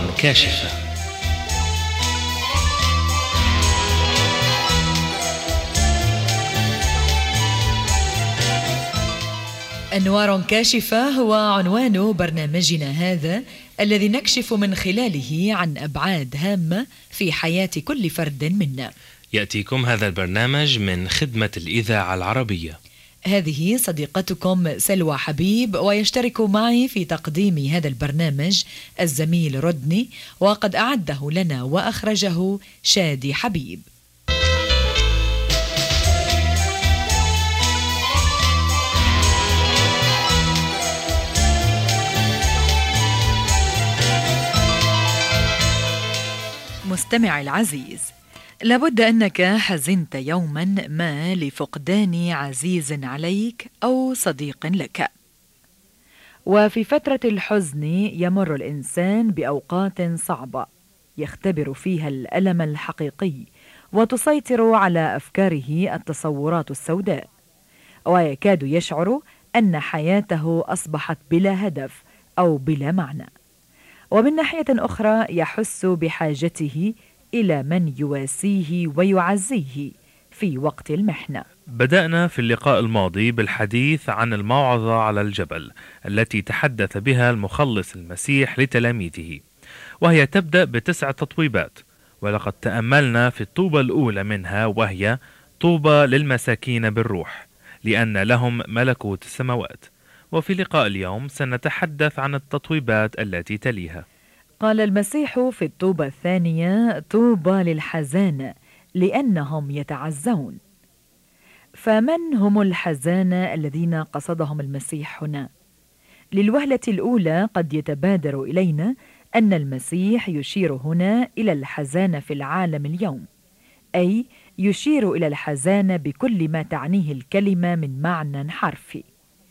كاشفة. أنوار كاشفة هو عنوان برنامجنا هذا، الذي نكشف من خلاله عن أبعاد هامة في حياة كل فرد منا. يأتيكم هذا البرنامج من خدمة الإذاعة العربية. هذه صديقتكم سلوى حبيب، ويشترك معي في تقديم هذا البرنامج الزميل رودني، وقد أعده لنا وأخرجه شادي حبيب. مستمع العزيز، لابد أنك حزنت يوما ما لفقدان عزيز عليك أو صديق لك. وفي فترة الحزن يمر الإنسان بأوقات صعبة يختبر فيها الألم الحقيقي، وتسيطر على أفكاره التصورات السوداء، ويكاد يشعر أن حياته أصبحت بلا هدف أو بلا معنى. ومن ناحية أخرى يحس بحاجته إلى من يواسيه ويعزيه في وقت المحنة. بدأنا في اللقاء الماضي بالحديث عن الموعظة على الجبل التي تحدث بها المخلص المسيح لتلاميذه، وهي تبدأ ب9 تطويبات، ولقد تأملنا في الطوبة الأولى منها، وهي طوبى للمساكين بالروح لأن لهم ملكوت السماوات. وفي لقاء اليوم سنتحدث عن التطويبات التي تليها. قال المسيح في الطوبة الثانية: طوبى للحزانة لأنهم يتعزون. فمن هم الحزانة الذين قصدهم المسيح هنا؟ للوهلة الأولى قد يتبادر إلينا أن المسيح يشير هنا إلى الحزانة في العالم اليوم، أي يشير إلى الحزانة بكل ما تعنيه الكلمة من معنى حرفي.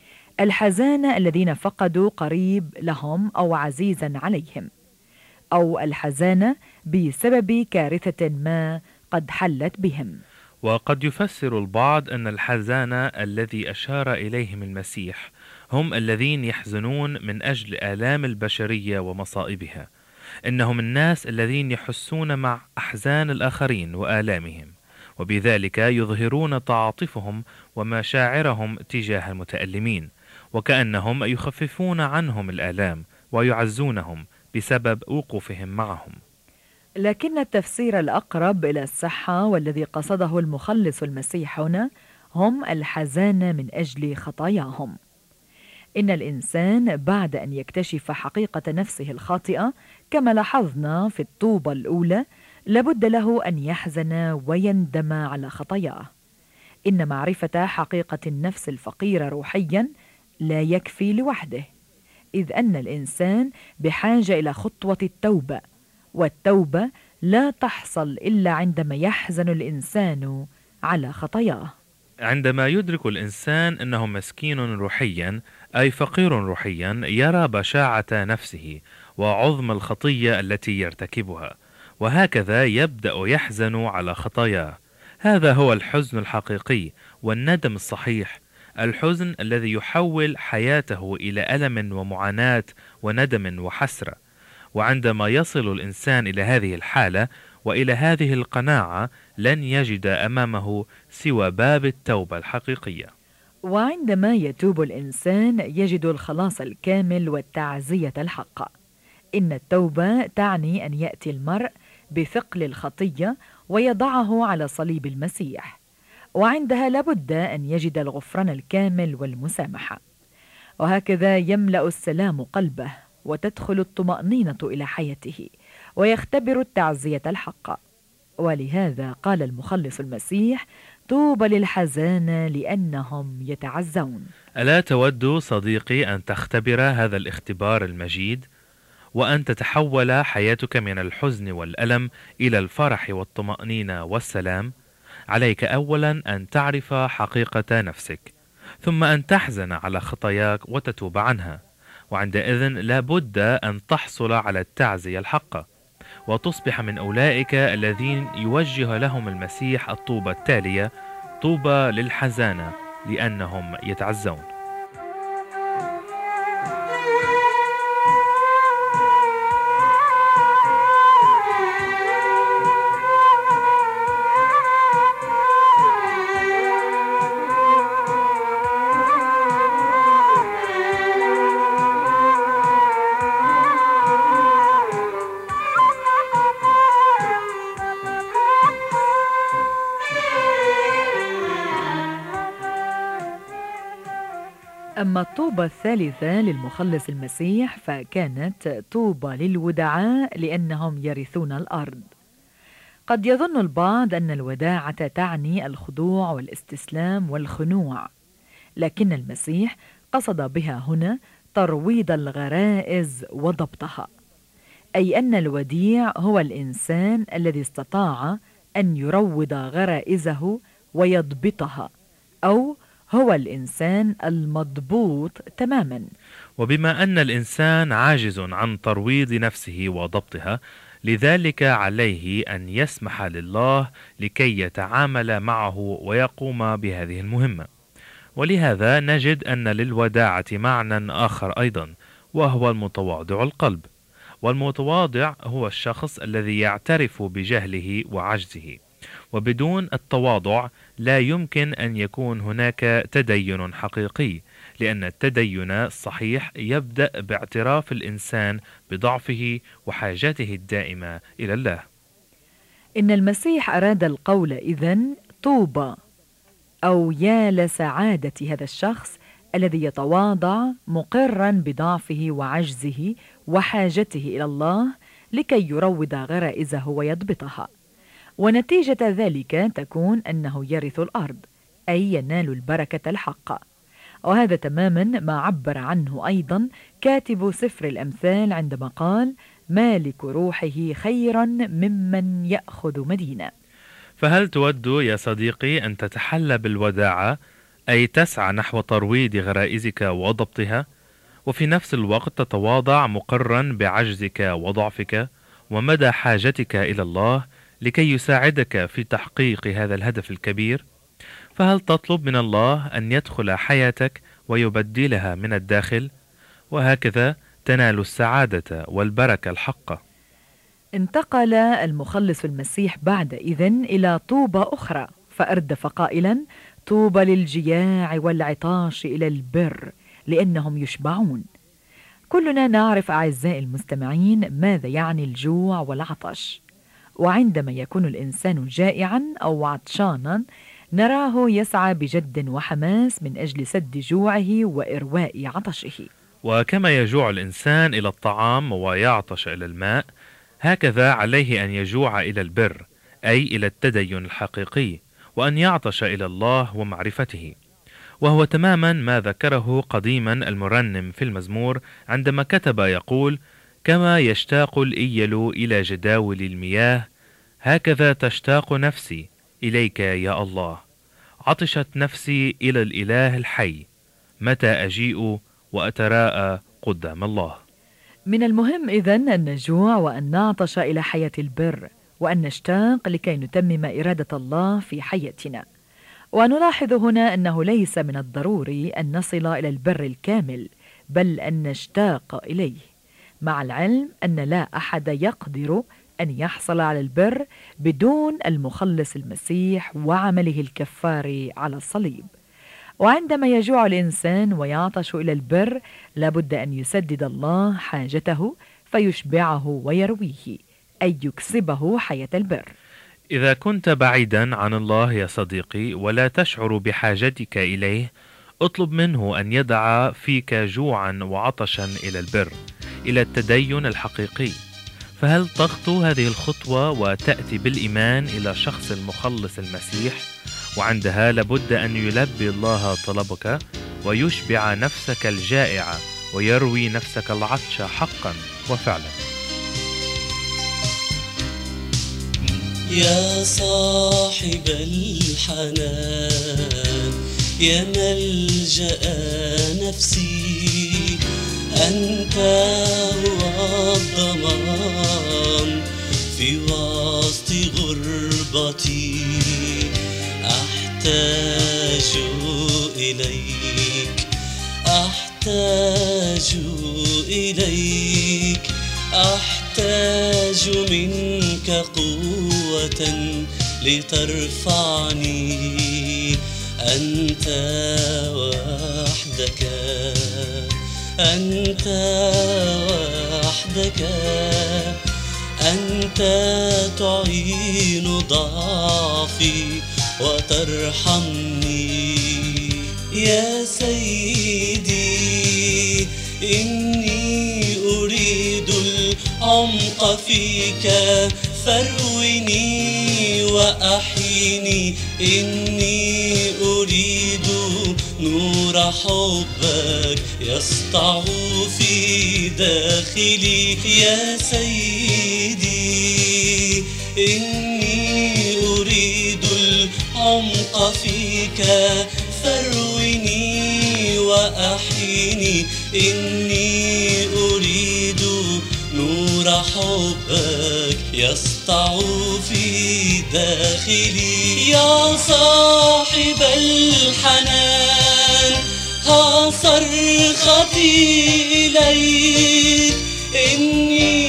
الحزانة الذين فقدوا قريب لهم أو عزيزا عليهم، أو الحزانة بسبب كارثة ما قد حلت بهم. وقد يفسر البعض أن الحزانة الذي أشار إليهم المسيح هم الذين يحزنون من أجل آلام البشرية ومصائبها. إنهم الناس الذين يحسون مع أحزان الآخرين وآلامهم، وبذلك يظهرون تعاطفهم ومشاعرهم تجاه المتألمين، وكأنهم يخففون عنهم الآلام ويعزونهم بسبب وقوفهم معهم. لكن التفسير الأقرب إلى الصحة والذي قصده المخلص المسيح هنا هم الحزانة من أجل خطاياهم. إن الإنسان بعد أن يكتشف حقيقة نفسه الخاطئة كما لاحظنا في الطوبة الأولى، لابد له أن يحزن ويندم على خطاياه. إن معرفة حقيقة النفس الفقيرة روحيا لا يكفي لوحده، إذ أن الإنسان بحاجة إلى خطوة التوبة، والتوبة لا تحصل إلا عندما يحزن الإنسان على خطاياه. عندما يدرك الإنسان أنه مسكين روحيا، أي فقير روحيا، يرى بشاعة نفسه وعظم الخطية التي يرتكبها، وهكذا يبدأ يحزن على خطاياه. هذا هو الحزن الحقيقي والندم الصحيح، الحزن الذي يحول حياته إلى ألم ومعاناة وندم وحسرة. وعندما يصل الإنسان إلى هذه الحالة وإلى هذه القناعة، لن يجد أمامه سوى باب التوبة الحقيقية. وعندما يتوب الإنسان يجد الخلاص الكامل والتعزية الحقة. إن التوبة تعني أن يأتي المرء بثقل الخطية ويضعه على صليب المسيح، وعندها لابد أن يجد الغفران الكامل والمسامحة، وهكذا يملأ السلام قلبه وتدخل الطمأنينة إلى حياته ويختبر التعزية الحقة. ولهذا قال المخلص المسيح: طوبى للحزانة لأنهم يتعزون. ألا تود صديقي أن تختبر هذا الاختبار المجيد، وأن تتحول حياتك من الحزن والألم إلى الفرح والطمأنينة والسلام؟ عليك أولا أن تعرف حقيقة نفسك، ثم أن تحزن على خطاياك وتتوب عنها، وعندئذ لا بد أن تحصل على التعزية الحقة، وتصبح من أولئك الذين يوجه لهم المسيح الطوبة التالية: طوبى للحزانة لأنهم يتعزون. أما الطوبة الثالثة للمخلص المسيح فكانت طوبى للودعاء لأنهم يرثون الأرض. قد يظن البعض أن الوداعة تعني الخضوع والاستسلام والخنوع، لكن المسيح قصد بها هنا ترويض الغرائز وضبطها، أي أن الوديع هو الإنسان الذي استطاع أن يروض غرائزه ويضبطها، أو هو الإنسان المضبوط تماما. وبما أن الإنسان عاجز عن ترويض نفسه وضبطها، لذلك عليه أن يسمح لله لكي يتعامل معه ويقوم بهذه المهمة. ولهذا نجد أن للوداعة معنى آخر أيضا، وهو المتواضع القلب. والمتواضع هو الشخص الذي يعترف بجهله وعجزه، وبدون التواضع لا يمكن أن يكون هناك تدين حقيقي، لأن التدين الصحيح يبدأ باعتراف الإنسان بضعفه وحاجته الدائمة إلى الله. إن المسيح أراد القول إذن طوبى، أو يا لسعادة هذا الشخص الذي يتواضع مقرا بضعفه وعجزه وحاجته إلى الله لكي يروض غرائزه ويضبطها، ونتيجة ذلك تكون أنه يرث الأرض، أي ينال البركة الحقة. وهذا تماما ما عبر عنه أيضا كاتب سفر الأمثال عندما قال: مالك روحه خيرا ممن يأخذ مدينة. فهل تود يا صديقي أن تتحلى بالوداعة، أي تسعى نحو ترويض غرائزك وضبطها، وفي نفس الوقت تتواضع مقرا بعجزك وضعفك ومدى حاجتك إلى الله لكي يساعدك في تحقيق هذا الهدف الكبير؟ فهل تطلب من الله أن يدخل حياتك ويبدلها من الداخل؟ وهكذا تنال السعادة والبركة الحقة. انتقل المخلص المسيح بعد إذن إلى طوبى أخرى، فأردف قائلا: طوبى للجياع والعطاش إلى البر لأنهم يشبعون. كلنا نعرف أعزائي المستمعين ماذا يعني الجوع والعطش، وعندما يكون الإنسان جائعا أو عطشانا نراه يسعى بجد وحماس من أجل سد جوعه وإرواء عطشه. وكما يجوع الإنسان إلى الطعام ويعطش إلى الماء، هكذا عليه أن يجوع إلى البر، أي إلى التدين الحقيقي، وأن يعطش إلى الله ومعرفته. وهو تماما ما ذكره قديما المرنم في المزمور عندما كتب يقول: كما يشتاق الإيل إلى جداول المياه، هكذا تشتاق نفسي إليك يا الله. عطشت نفسي إلى الإله الحي، متى أجيء وأتراءى قدام الله. من المهم إذن أن نجوع وأن نعطش إلى حياة البر، وأن نشتاق لكي نتمم إرادة الله في حياتنا. ونلاحظ هنا أنه ليس من الضروري أن نصل إلى البر الكامل، بل أن نشتاق إليه، مع العلم أن لا أحد يقدر أن يحصل على البر بدون المخلص المسيح وعمله الكفاري على الصليب. وعندما يجوع الإنسان ويعطش إلى البر لابد أن يسدد الله حاجته فيشبعه ويرويه، أي يكسبه حياة البر. إذا كنت بعيدا عن الله يا صديقي ولا تشعر بحاجتك إليه، اطلب منه أن يدع فيك جوعا وعطشا إلى البر، إلى التدين الحقيقي. فهل تخطو هذه الخطوة وتأتي بالإيمان إلى شخص المخلص المسيح؟ وعندها لابد أن يلبي الله طلبك ويشبع نفسك الجائعة ويروي نفسك العطش حقا وفعلا. يا صاحب الحنان، يا ملجأ نفسي، أنت هو الضمان في وسط غربتي. أحتاج إليك، أحتاج إليك، أحتاج منك قوة لترفعني. أنت وحدك، أنت وحدك، أنت تعين ضعفي وترحمني. يا سيدي إني أريد العمق فيك فاروني وأحيني إني أريد نور حبك يسطع في داخلي يا سيدي إني أريد العمق فيك فاروني وأحيني إني أريد نور حبك يسطع في داخلي يا صاحب الحنان ها صرختي إليك إني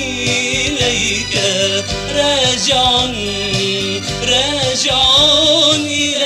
إليك راجع إليك